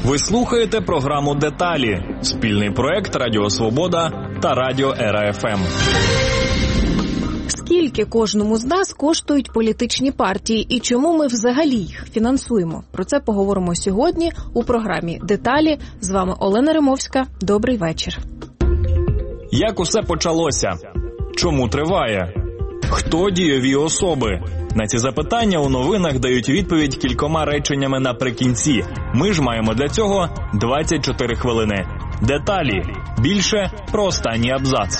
Ви слухаєте програму «Деталі» – спільний проект Радіо Свобода та Радіо Ера-ФМ. Скільки кожному з нас коштують політичні партії і чому ми взагалі їх фінансуємо? Про це поговоримо сьогодні у програмі «Деталі». З вами Олена Римовська. Добрий вечір. Як усе почалося? Чому триває? Хто дієві особи? На ці запитання у новинах дають відповідь кількома реченнями наприкінці. Ми ж маємо для цього 24 хвилини. Деталі. Більше про останній абзац.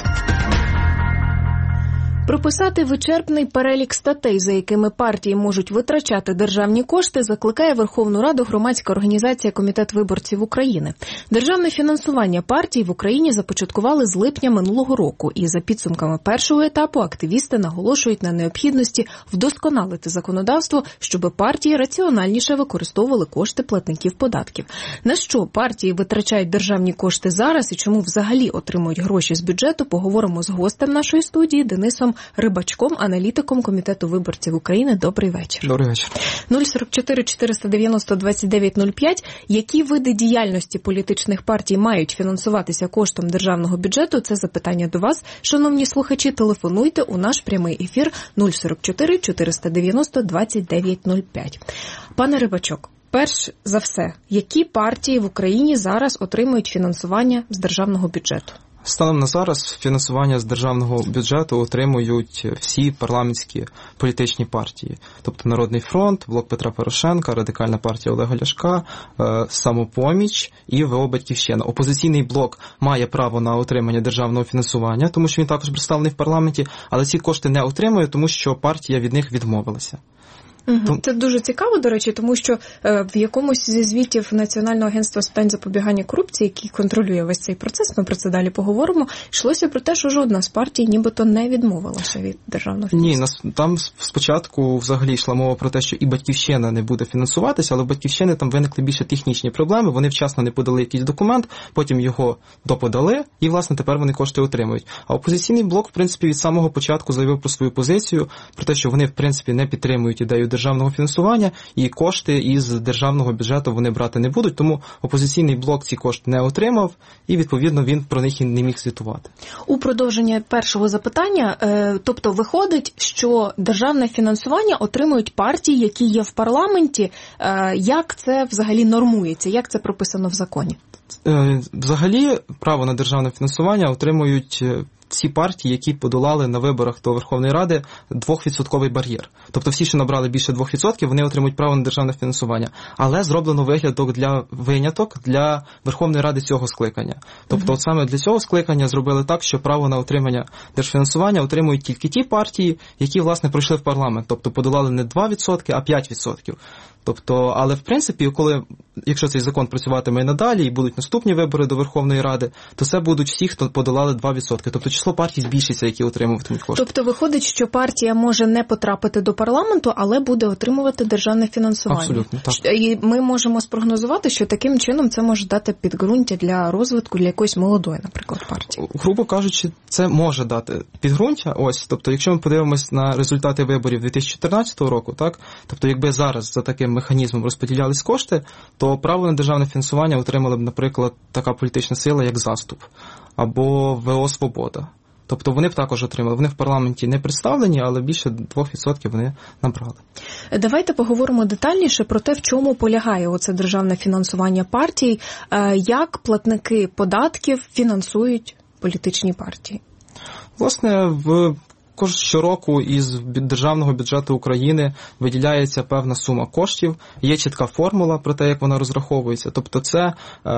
Прописати вичерпний перелік статей, за якими партії можуть витрачати державні кошти, закликає Верховну Раду громадська організація «Комітет виборців України». Державне фінансування партій в Україні започаткували з липня минулого року. І за підсумками першого етапу активісти наголошують на необхідності вдосконалити законодавство, щоб партії раціональніше використовували кошти платників податків. На що партії витрачають державні кошти зараз і чому взагалі отримують гроші з бюджету, поговоримо з гостем нашої студії Денисом Рибачком, аналітиком Комітету виборців України. Добрий вечір. Добрий вечір. 044 490 2905. Які види діяльності політичних партій мають фінансуватися коштом державного бюджету? Це запитання до вас. Шановні слухачі, телефонуйте у наш прямий ефір 044 490 2905. Пане Рибачок, перш за все, які партії в Україні зараз отримують фінансування з державного бюджету? Станом на зараз фінансування з державного бюджету отримують всі парламентські політичні партії. Тобто Народний фронт, Блок Петра Порошенка, Радикальна партія Олега Ляшка, Самопоміч і ВО «Батьківщина». Опозиційний блок має право на отримання державного фінансування, тому що він також представлений в парламенті, але ці кошти не отримує, тому що партія від них відмовилася. Це дуже цікаво, до речі, тому що в якомусь зі звітів Національного агентства з питань запобігання корупції, який контролює весь цей процес, ми про це далі поговоримо, йшлося про те, що жодна з партій нібито не відмовилася від державного фінансування. Ні, там спочатку взагалі йшла мова про те, що і «Батьківщина» не буде фінансуватися, але в «Батьківщини» там виникли більше технічні проблеми, вони вчасно не подали якийсь документ, потім його доподали, і, власне, тепер вони кошти отримують. А опозиційний блок, в принципі, від самого початку заявив про свою позицію, про те, що вони, в принципі, не підтримують ідею державного фінансування, і кошти із державного бюджету вони брати не будуть, тому опозиційний блок ці кошти не отримав, і, відповідно, він про них і не міг звітувати. У продовження першого запитання, тобто виходить, що державне фінансування отримують партії, які є в парламенті. Як це взагалі нормується? Як це прописано в законі? Взагалі, право на державне фінансування отримують ці партії, які подолали на виборах до Верховної Ради 2% бар'єр. Тобто всі, що набрали більше 2%, вони отримують право на державне фінансування. Але зроблено виняток для Верховної Ради цього скликання. Тобто от саме для цього скликання зробили так, що право на отримання держфінансування отримують тільки ті партії, які, власне, пройшли в парламент. Тобто подолали не 2%, а 5%. Тобто, але в принципі, якщо цей закон працюватиме і надалі, і будуть наступні вибори до Верховної Ради, то це будуть всі, хто подолали 2%. Тобто число партій збільшиться, які отримуватимуть кошти. Тобто виходить, що партія може не потрапити до парламенту, але буде отримувати державне фінансування. Абсолютно, так. І ми можемо спрогнозувати, що таким чином це може дати підґрунтя для розвитку для якоїсь молодої, наприклад, партії. Грубо кажучи, це може дати підґрунтя. Ось, тобто, якщо ми подивимось на результати виборів 2014 року, так, тобто, якби зараз за таким механізмом розподілялись кошти, то право на державне фінансування отримала б, наприклад, така політична сила, як «Заступ» або ВО «Свобода». Тобто вони б також отримали. Вони в парламенті не представлені, але більше 2% вони набрали. Давайте поговоримо детальніше про те, в чому полягає оце державне фінансування партій, як платники податків фінансують політичні партії. Власне, щороку із державного бюджету України виділяється певна сума коштів, є чітка формула про те, як вона розраховується. Тобто це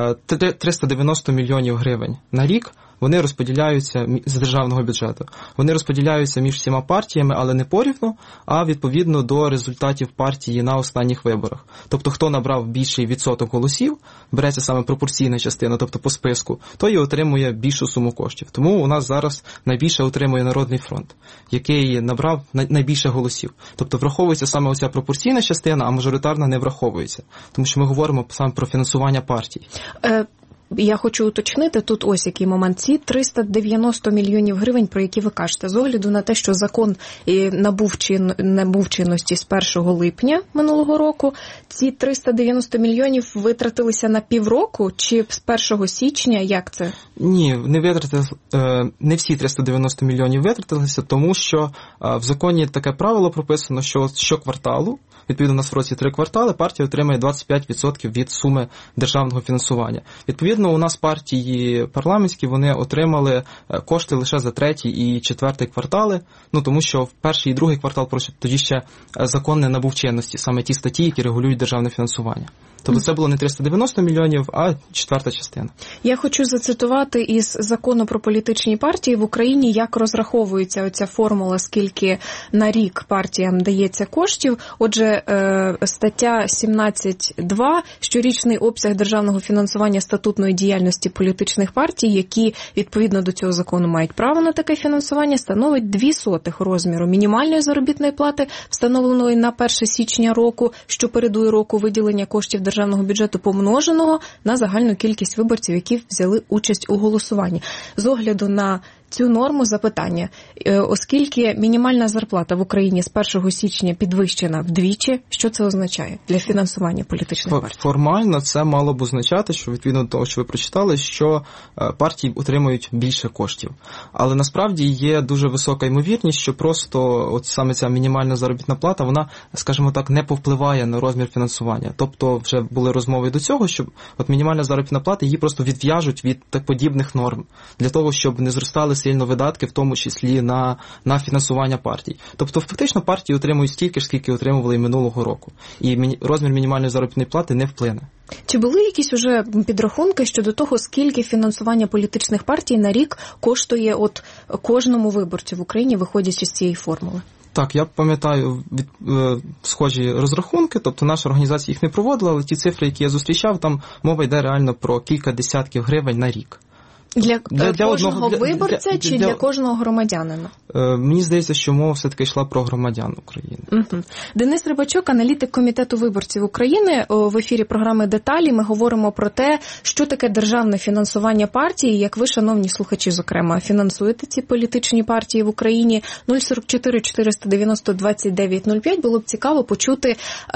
390 мільйонів гривень на рік. Вони розподіляються з державного бюджету. Вони розподіляються між всіма партіями, але не порівну, а відповідно до результатів партії на останніх виборах. Тобто, хто набрав більший відсоток голосів, береться саме пропорційна частина, тобто по списку, той і отримує більшу суму коштів. Тому у нас зараз найбільше отримує Народний фронт, який набрав найбільше голосів. Тобто, враховується саме оця пропорційна частина, а мажоритарна не враховується. Тому що ми говоримо саме про фінансування партій. я хочу уточнити, тут ось який момент. Ці 390 мільйонів гривень, про які ви кажете, з огляду на те, що закон набув чинності з 1 липня минулого року, ці 390 мільйонів витратилися на півроку чи з 1 січня, як це? Ні, не всі 390 мільйонів витратилися, тому що в законі таке правило прописано, що щокварталу, відповідно, у нас в році 3 квартали, партія отримає 25% від суми державного фінансування. Відповідно, у нас партії парламентські, вони отримали кошти лише за 3-й і 4-й квартали, тому що в 1-й і 2-й квартал тоді ще закон не набув чинності, саме ті статті, які регулюють державне фінансування. Тобто це було не 390 мільйонів, а 4-та частина. Я хочу зацитувати із закону про політичні партії в Україні, як розраховується оця формула, скільки на рік партіям дається коштів. Отже, стаття 17.2, щорічний обсяг державного фінансування статутної діяльності політичних партій, які відповідно до цього закону мають право на таке фінансування, становить 0,02 розміру мінімальної заробітної плати, встановленої на 1 січня року, що передує року виділення коштів державного бюджету, помноженого на загальну кількість виборців, які взяли участь у голосуванні. З огляду на цю норму запитання, оскільки мінімальна зарплата в Україні з 1 січня підвищена вдвічі, що це означає для фінансування політичних партій? Формально це мало б означати, що відповідно до того, що ви прочитали, що партії отримують більше коштів. Але насправді є дуже висока ймовірність, що просто от саме ця мінімальна заробітна плата, вона, скажімо так, не повпливає на розмір фінансування. Тобто вже були розмови до цього, що от мінімальна заробітна плата, її просто відв'яжуть від так подібних норм, для того, щоб не зростали сильно видатки, в тому числі на фінансування партій. Тобто, фактично, партії отримують стільки ж, скільки отримували і минулого року. І розмір мінімальної заробітної плати не вплине. Чи були якісь уже підрахунки щодо того, скільки фінансування політичних партій на рік коштує от кожному виборцю в Україні, виходячи з цієї формули? Так, я пам'ятаю схожі розрахунки, тобто наша організація їх не проводила, але ті цифри, які я зустрічав, там мова йде реально про кілька десятків гривень на рік. Для кожного виборця чи для кожного громадянина? Мені здається, що мова все-таки йшла про громадян України. Угу. Денис Рибачок, аналітик Комітету виборців України. В ефірі програми «Деталі» ми говоримо про те, що таке державне фінансування партії, як ви, шановні слухачі, зокрема, фінансуєте ці політичні партії в Україні. 044 490 2905. Було б цікаво почути,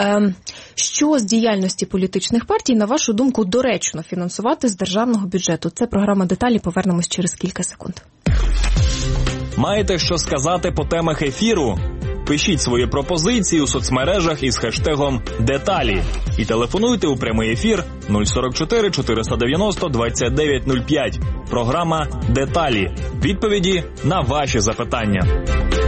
що з діяльності політичних партій, на вашу думку, доречно фінансувати з державного бюджету. Це програма «Деталі». Повернемось через кілька секунд. Маєте що сказати по темах ефіру? Пишіть свої пропозиції у соцмережах із хештегом «Деталі» і телефонуйте у прямий ефір 044 490 2905. Програма «Деталі». Відповіді на ваші запитання.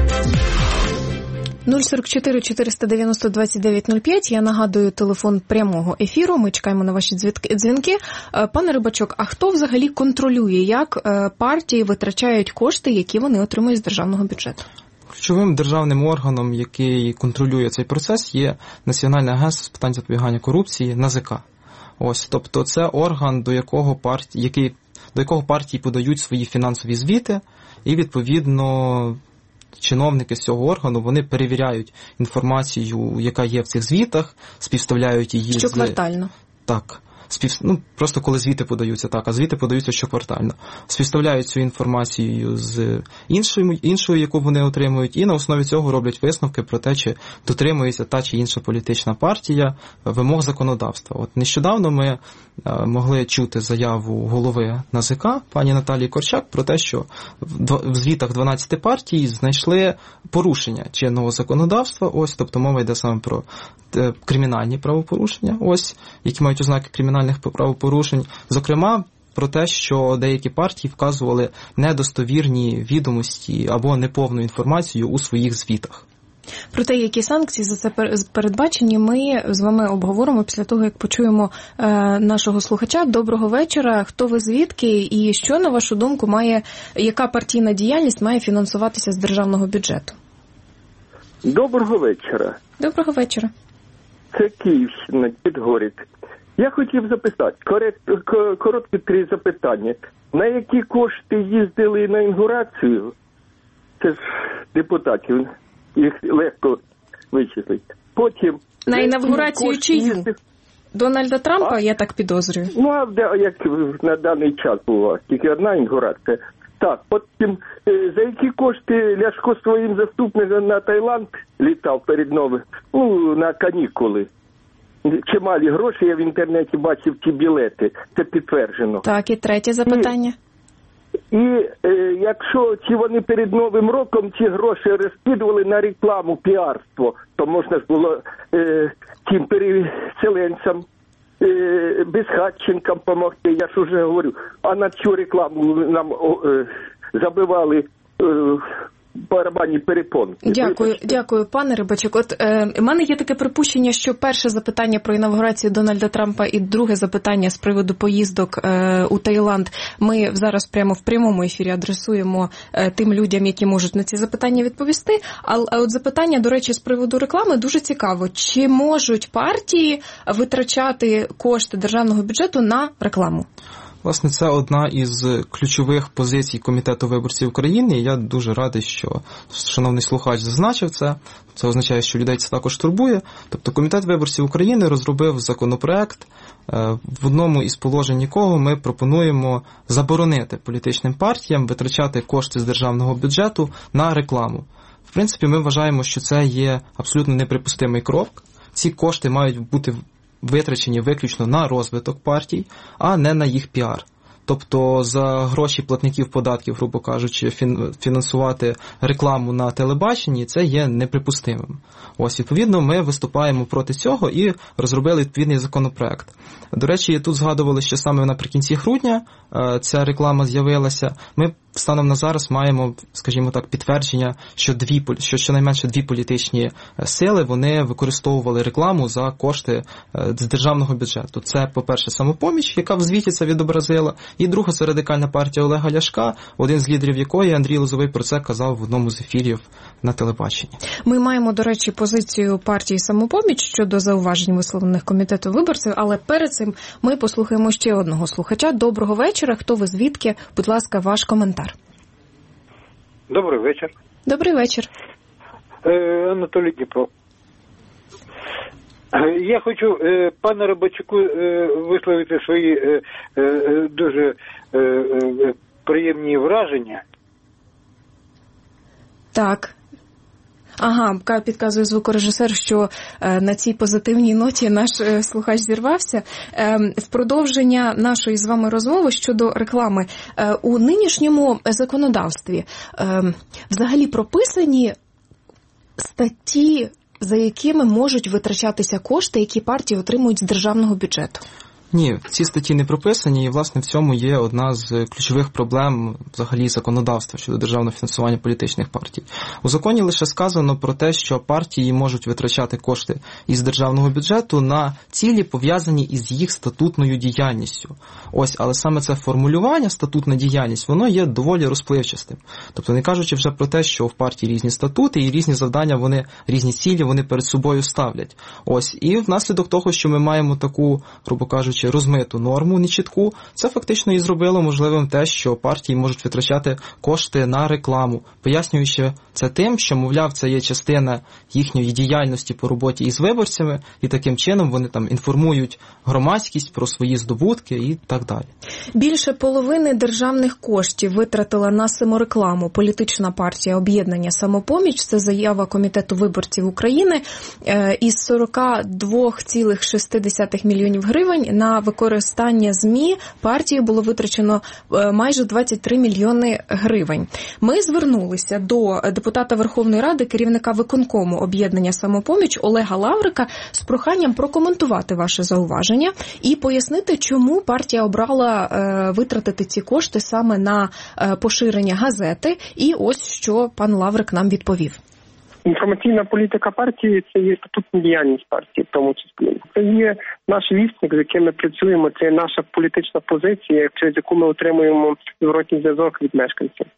044 490 2905. Я нагадую телефон прямого ефіру. Ми чекаємо на ваші дзвінки. Пане Рибачок, а хто взагалі контролює, як партії витрачають кошти, які вони отримують з державного бюджету? Ключовим державним органом, який контролює цей процес, є Національне агентство з питань запобігання корупції, НАЗК. Тобто це орган, до якого партії подають свої фінансові звіти, і відповідно чиновники з цього органу, вони перевіряють інформацію, яка є в цих звітах, співставляють її щоквартально. Так. Просто коли звіти подаються, так, а звіти подаються щоквартально. Співставляють цю інформацію з іншою, яку вони отримують, і на основі цього роблять висновки про те, чи дотримується та чи інша політична партія вимог законодавства. От нещодавно ми могли чути заяву голови НАЗК, пані Наталії Корчак, про те, що в звітах 12 партій знайшли порушення чинного законодавства, тобто мова йде саме про кримінальні правопорушення, які мають ознаки кримінальних правопорушень. Зокрема, про те, що деякі партії вказували недостовірні відомості або неповну інформацію у своїх звітах. Про те, які санкції за це передбачені, ми з вами обговоримо після того, як почуємо нашого слухача. Доброго вечора. Хто ви, звідки і що, на вашу думку, яка партійна діяльність має фінансуватися з державного бюджету? Доброго вечора. Доброго вечора. Це Київщина, Підгорік. Я хотів запитати, короткі 3 запитання. На які кошти їздили на інаугурацію? Це ж депутатів, їх легко вичислити. Потім... На інаугурацію чию? Дональда Трампа, я так підозрюю. Ну, а як на даний час була? Тільки одна інаугурація. Так, потім, за які кошти Ляшко своїм заступником на Таїланд літав перед новим, на канікули. Чималі гроші, я в інтернеті бачив ті білети, це підтверджено. Так, і третє запитання. І якщо чи вони перед Новим роком ці гроші розкидували на рекламу, піарство, то можна ж було тим переселенцям, безхатченкам допомогти, я ж уже говорю. А на цю рекламу нам забивали барабанні перепонки. Дякую, пане Рибачук. От у мене є таке припущення, що перше запитання про інавгурацію Дональда Трампа і друге запитання з приводу поїздок у Таїланд ми зараз прямо в прямому ефірі адресуємо тим людям, які можуть на ці запитання відповісти. А от запитання, до речі, з приводу реклами дуже цікаво. Чи можуть партії витрачати кошти державного бюджету на рекламу? Власне, це одна із ключових позицій Комітету виборців України. Я дуже радий, що шановний слухач зазначив це. Це означає, що людей це також турбує. Тобто Комітет виборців України розробив законопроект, в одному із положень якого ми пропонуємо заборонити політичним партіям витрачати кошти з державного бюджету на рекламу. В принципі, ми вважаємо, що це є абсолютно неприпустимий крок. Ці кошти мають бути витрачені виключно на розвиток партій, а не на їх піар. Тобто за гроші платників податків, грубо кажучи, фінансувати рекламу на телебаченні – це є неприпустимим. Ось, відповідно, ми виступаємо проти цього і розробили відповідний законопроект. До речі, тут згадували, що саме наприкінці грудня ця реклама з'явилася. Ми станом на зараз маємо, скажімо так, підтвердження, що щонайменше дві політичні сили, вони використовували рекламу за кошти з державного бюджету. Це, по-перше, «Самопоміч», яка в звіті це відобразила, і друга – це Радикальна партія Олега Ляшка, один з лідерів якої, Андрій Лозовий, про це казав в одному з ефірів на телебаченні. Ми маємо, до речі, позицію партії «Самопоміч» щодо зауважень, висловлених Комітету виборців, але перед цим ми послухаємо ще одного слухача. Доброго вечора. Хто ви, звідки? Будь ласка, ваш коментар. Добрий вечір. Добрий вечір. Анатолій Дніпро. Я хочу пане Рибачуку висловити свої дуже приємні враження. Так. Ага, підказує звукорежисер, що на цій позитивній ноті наш слухач зірвався. В продовження нашої з вами розмови щодо реклами. У нинішньому законодавстві взагалі прописані статті, за якими можуть витрачатися кошти, які партії отримують з державного бюджету? Ні, ці статті не прописані, і, власне, в цьому є одна з ключових проблем взагалі законодавства щодо державного фінансування політичних партій. У законі лише сказано про те, що партії можуть витрачати кошти із державного бюджету на цілі, пов'язані із їх статутною діяльністю. Ось, але саме це формулювання, статутна діяльність, воно є доволі розпливчастим. Тобто, не кажучи вже про те, що в партії різні статути і різні завдання, різні цілі вони перед собою ставлять. Ось, і внаслідок того, що ми маємо таку, грубо кажучи, розмиту норму, нечітку, це фактично і зробило можливим те, що партії можуть витрачати кошти на рекламу, пояснюючи це тим, що, мовляв, це є частина їхньої діяльності по роботі із виборцями, і таким чином вони там інформують громадськість про свої здобутки і так далі. Більше половини державних коштів витратила на саморекламу політична партія об'єднання «Самопоміч». Це заява Комітету виборців України. Із 42,6 мільйонів гривень на використання ЗМІ партії було витрачено майже 23 мільйони гривень. Ми звернулися до депутата Верховної Ради, керівника виконкому об'єднання «Самопоміч» Олега Лаврика з проханням прокоментувати ваше зауваження і пояснити, чому партія обрала витратити ці кошти саме на поширення газети. І ось що пан Лаврик нам відповів. Інформаційна політика партії – це є статутна діяльність партії, в тому числі. Це є наш вісник, з яким ми працюємо, це є наша політична позиція, через яку ми отримуємо зворотній зв'язок від мешканців.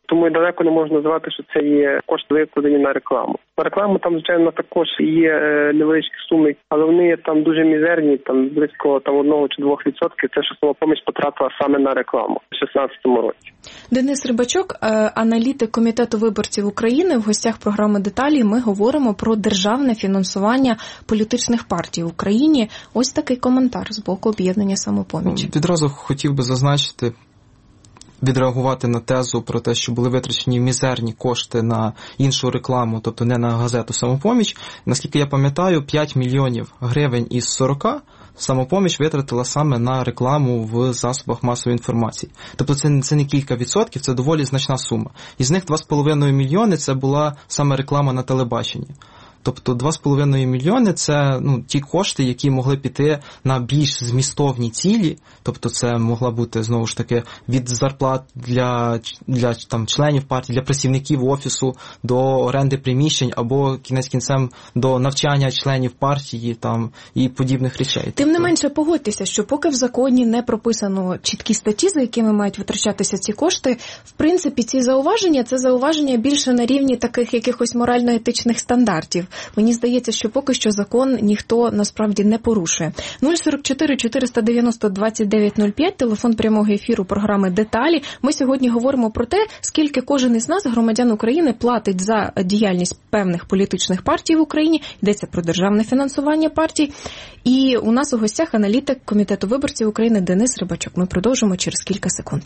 Тому і далеко не можна назвати, що це є кошти викладені на рекламу. На рекламу там, звичайно, також є невеличкі суми, але вони там дуже мізерні, там близько 1 чи 2%. Це що «Самопоміч» потратила саме на рекламу в 2016 році. Денис Рибачок, аналітик Комітету виборців України, в гостях програми «Деталі». Ми говоримо про державне фінансування політичних партій в Україні. Ось такий коментар з боку об'єднання «Самопоміч». Відразу хотів би зазначити, відреагувати на тезу про те, що були витрачені мізерні кошти на іншу рекламу, тобто не на газету «Самопоміч». Наскільки я пам'ятаю, 5 мільйонів гривень із 40 «Самопоміч» витратила саме на рекламу в засобах масової інформації. Тобто це не кілька відсотків, це доволі значна сума. Із них 2,5 мільйони – це була саме реклама на телебаченні. Тобто 2,5 мільйони – це ті кошти, які могли піти на більш змістовні цілі. Тобто це могла бути, знову ж таки, від зарплат для там, членів партії, для працівників офісу, до оренди приміщень, або кінець-кінцем до навчання членів партії там, і подібних речей. Тим не менше, погодьтеся, що поки в законі не прописано чіткі статті, за якими мають витрачатися ці кошти, в принципі, ці зауваження – це зауваження більше на рівні таких якихось морально-етичних стандартів. Мені здається, що поки що закон ніхто насправді не порушує. 044 490 2905, телефон прямого ефіру програми «Деталі». Ми сьогодні говоримо про те, скільки кожен із нас, громадян України, платить за діяльність певних політичних партій в Україні. Йдеться про державне фінансування партій. І у нас у гостях аналітик Комітету виборців України Денис Рибачок. Ми продовжимо через кілька секунд.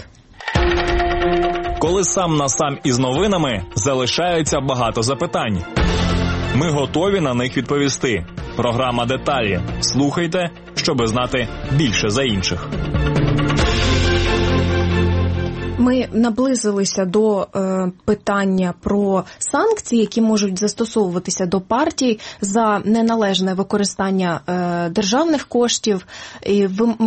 Коли сам на сам із новинами, залишається багато запитань. Ми готові на них відповісти. Програма «Деталі». Слухайте, щоби знати більше за інших. Ми наблизилися до питання про санкції, які можуть застосовуватися до партій за неналежне використання державних коштів. І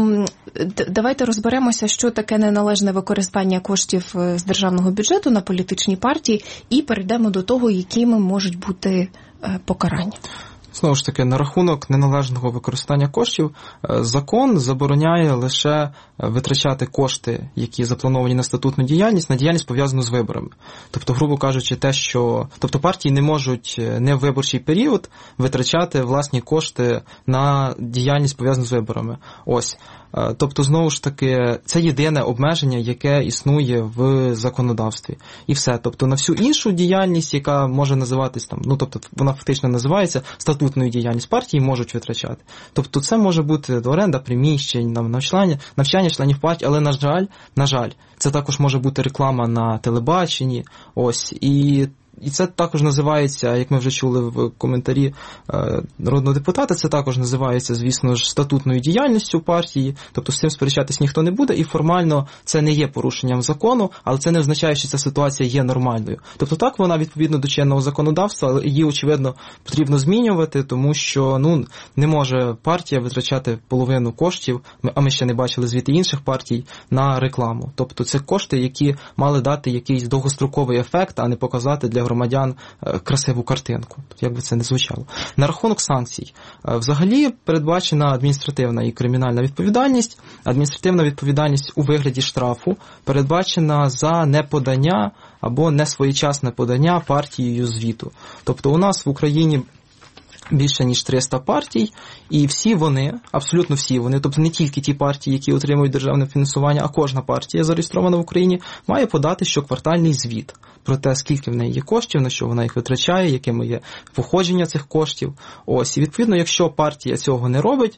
давайте розберемося, що таке неналежне використання коштів з державного бюджету на політичні партії, і перейдемо до того, якими можуть бути покарання. Знову ж таки, на рахунок неналежного використання коштів, закон забороняє лише витрачати кошти, які заплановані на статутну діяльність, на діяльність, пов'язану з виборами. Тобто, грубо кажучи, тобто партії не можуть не в виборчий період витрачати власні кошти на діяльність, пов'язану з виборами. Ось. Тобто, знову ж таки, це єдине обмеження, яке існує в законодавстві. І все. Тобто, на всю іншу діяльність, яка може називатись там, тобто, вона фактично називається статутною діяльність, партії можуть витрачати. Тобто, це може бути оренда приміщень, навчання членів партії, але, на жаль, це також може бути реклама на телебаченні. Ось. І це також називається, як ми вже чули в коментарі народного депутата, це також називається, звісно ж, статутною діяльністю партії, тобто з цим сперечатись ніхто не буде, і формально це не є порушенням закону, але це не означає, що ця ситуація є нормальною. Тобто так, вона відповідно до чинного законодавства, але її, очевидно, потрібно змінювати, тому що не може партія витрачати половину коштів, а ми ще не бачили звіти інших партій, на рекламу. Тобто це кошти, які мали дати якийсь довгостроковий ефект, а не показати для громадян красиву картинку, як би це не звучало. На рахунок санкцій. Взагалі передбачена адміністративна і кримінальна відповідальність. Адміністративна відповідальність у вигляді штрафу передбачена за неподання або несвоєчасне подання партією звіту. Тобто у нас в Україні більше ніж 300 партій, і всі вони, абсолютно всі вони, тобто не тільки ті партії, які отримують державне фінансування, а кожна партія, зареєстрована в Україні, має подати щоквартальний звіт про те, скільки в неї є коштів, на що вона їх витрачає, якими є походження цих коштів. Ось, і відповідно, якщо партія цього не робить,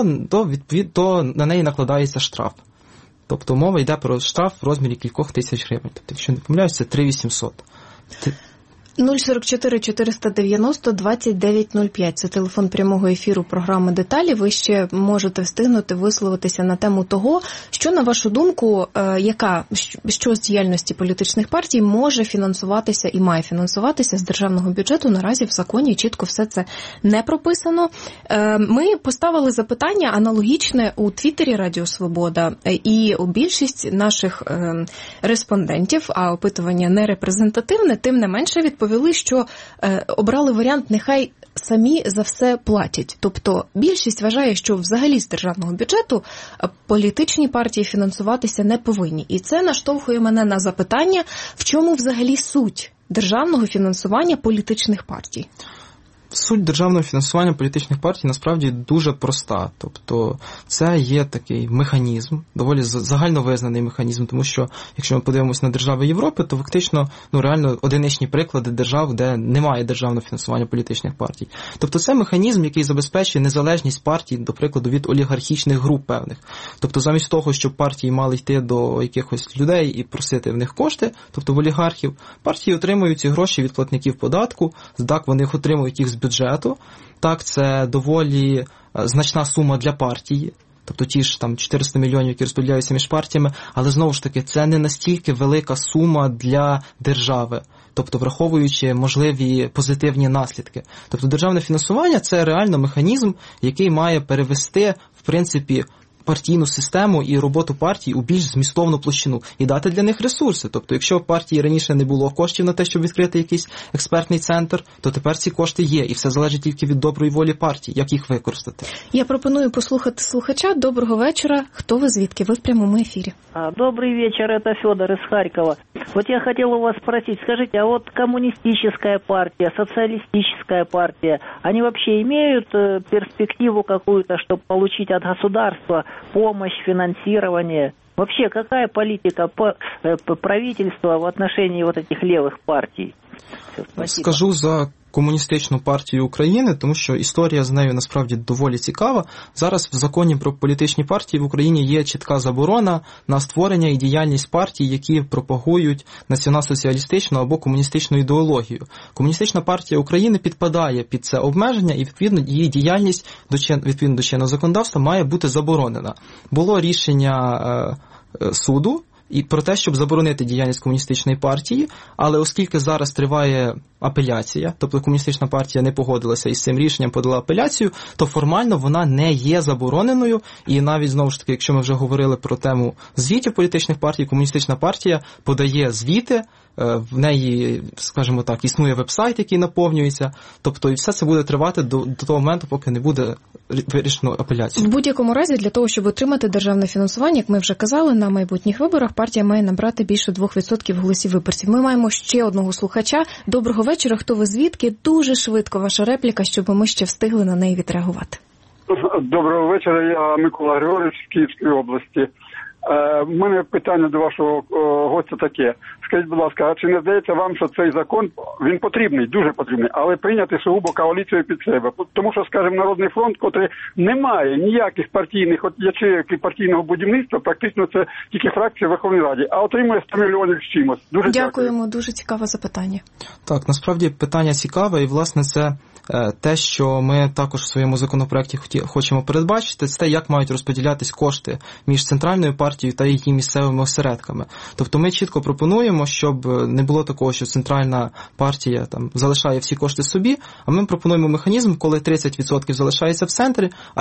то на неї накладається штраф. Тобто мова йде про штраф в розмірі кількох тисяч гривень. Тобто, якщо не помиляюсь, це 3800. 044 490 2905. Це телефон прямого ефіру програми «Деталі». Ви ще можете встигнути висловитися на тему того, що, на вашу думку, що з діяльності політичних партій може фінансуватися і має фінансуватися з державного бюджету. Наразі в законі чітко все це не прописано. Ми поставили запитання аналогічне у Твіттері Радіо Свобода, і більшість наших респондентів, а опитування не репрезентативне, тим не менше відповідає відповіли, що обрали варіант «нехай самі за все платять». Тобто більшість вважає, що взагалі з державного бюджету політичні партії фінансуватися не повинні. І це наштовхує мене на запитання, в чому взагалі суть державного фінансування політичних партій? Суть державного фінансування політичних партій насправді дуже проста. Тобто це є такий механізм, доволі загальновизнаний механізм, тому що якщо ми подивимося на держави Європи, то фактично реально одиничні приклади держав, де немає державного фінансування політичних партій. Тобто це механізм, який забезпечує незалежність партій, до прикладу, від олігархічних груп певних. Тобто замість того, щоб партії мали йти до якихось людей і просити в них кошти, тобто в олігархів, партії отримують ці гроші від платників податку, так вони їх отримують їх з бюджету. Так, це доволі значна сума для партії, тобто ті ж там 400 мільйонів, які розподіляються між партіями, але знову ж таки це не настільки велика сума для держави, тобто враховуючи можливі позитивні наслідки. Тобто державне фінансування – це реально механізм, який має перевести, в принципі, партійну систему і роботу партій у більш змістовну площину і дати для них ресурси. Тобто, якщо в партії раніше не було коштів на те, щоб відкрити якийсь експертний центр, то тепер ці кошти є, і все залежить тільки від доброї волі партії, як їх використати. Я пропоную послухати слухача. Доброго вечора. Хто ви, звідки? Ви в прямому ефірі. Добрый вечер, это Федор из Харькова. Вот я хотел у вас спросить, скажите, а вот коммунистическая партия, социалистическая партия, они вообще имеют перспективу какую-то, чтобы получить от государства помощь, финансирование? Вообще, какая политика правительства в отношении вот этих левых партий? Скажу за Комуністичну партію України, тому що історія з нею насправді доволі цікава. Зараз в законі про політичні партії в Україні є чітка заборона на створення і діяльність партій, які пропагують націонал-соціалістичну або комуністичну ідеологію. Комуністична партія України підпадає під це обмеження, і відповідно її діяльність відповідно до чинного законодавства має бути заборонена. Було рішення суду і про те, щоб заборонити діяльність комуністичної партії, але оскільки зараз триває апеляція, тобто комуністична партія не погодилася із цим рішенням, подала апеляцію, то формально вона не є забороненою, і навіть, знову ж таки, якщо ми вже говорили про тему звітів політичних партій, комуністична партія подає звіти, в неї, скажімо так, існує веб-сайт, який наповнюється, тобто і все це буде тривати до того моменту, поки не буде вирішено апеляцію. В будь-якому разі, для того, щоб отримати державне фінансування, як ми вже казали, на майбутніх виборах партія має набрати більше 2% голосів виборців. Ми маємо ще одного слухача. Доброго вечора, хто ви звідки? Дуже швидко ваша репліка, щоб ми ще встигли на неї відреагувати. Доброго вечора, я Микола Григорович з Київської області. У мене питання до вашого гостя таке. Скажіть, будь ласка, а чи не здається вам, що цей закон, він потрібний, дуже потрібний, але прийняти сугубо коаліцією під себе? Тому що, скажімо, Народний фронт, котрий не має ніяких партійних ячеїв і партійного будівництва, практично це тільки фракція в Верховній Раді, а отримує 100 мільйонів з чимось. Дуже дякуємо, дуже цікаве запитання. Так, насправді питання цікаве, і, власне, це те, що ми також в своєму законопроекті хочемо передбачити, це те, як мають розподілятись кошти між центральною партією та її місцевими осередками. Тобто ми чітко пропонуємо, щоб не було такого, що центральна партія там залишає всі кошти собі, а ми пропонуємо механізм, коли 30% залишається в центрі, а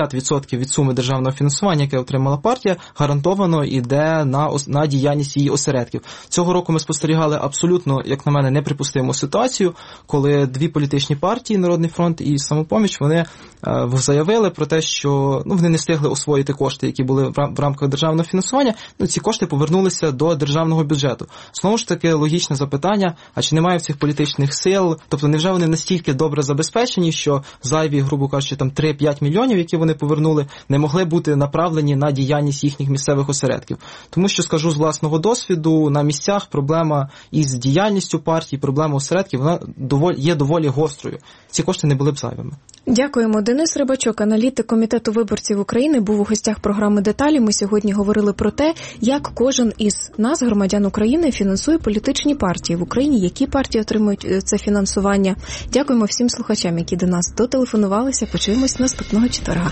70% від суми державного фінансування, яке отримала партія, гарантовано йде на діяльність її осередків. Цього року ми спостерігали абсолютно, як на мене, неприпустиму ситуацію, коли дві політичні партії, Народний фронт і Самопоміч, вони заявили про те, що вони не встигли освоїти кошти, які були в рамках державного фінансування, ці кошти повернулися до державного бюджету. Знову ж таки, логічне запитання, а чи немає в цих політичних сил, тобто невже вони настільки добре забезпечені, що зайві, грубо кажучи, там 3-5 мільйонів, які вони повернули, не могли бути направлені на діяльність їхніх місцевих осередків. Тому що, скажу з власного досвіду, на місцях проблема із діяльністю партії, проблема осередків, вона є доволі гострою. Ці кошти не були б зайвими. Дякуємо. Денис Рибачок, аналітик Комітету виборців України, був у гостях програми «Деталі». Ми сьогодні говорили про те, як кожен із нас, громадян України, фінансує політичні партії в Україні, які партії отримують це фінансування. Дякуємо всім слухачам, які до нас дотелефонувалися. Почуємось наступного четверга.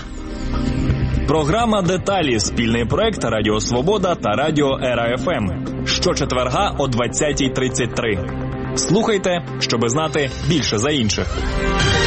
Програма «Деталі» – спільний проект Радіо Свобода та Радіо Ера ФМ. Щочетверга о 20:33. Слухайте, щоби знати більше за інших.